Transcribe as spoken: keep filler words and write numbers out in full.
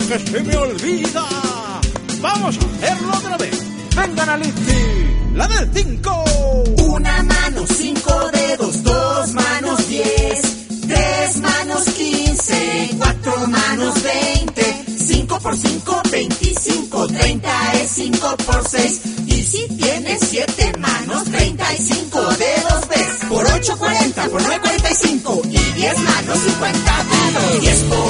que se me olvida. Vamos a hacerlo otra vez. Vengan a Lizzy, la del cinco. Una mano, cinco dedos, dos manos, diez. Tres manos, quince. Cuatro manos, veinte. Cinco por cinco, veinticinco. Treinta es cinco por seis. Y si tienes siete manos, treinta y cinco dedos ves. Por ocho, cuarenta. Por nueve, cuarenta y cinco. Y diez manos, cincuenta dedos. Diez por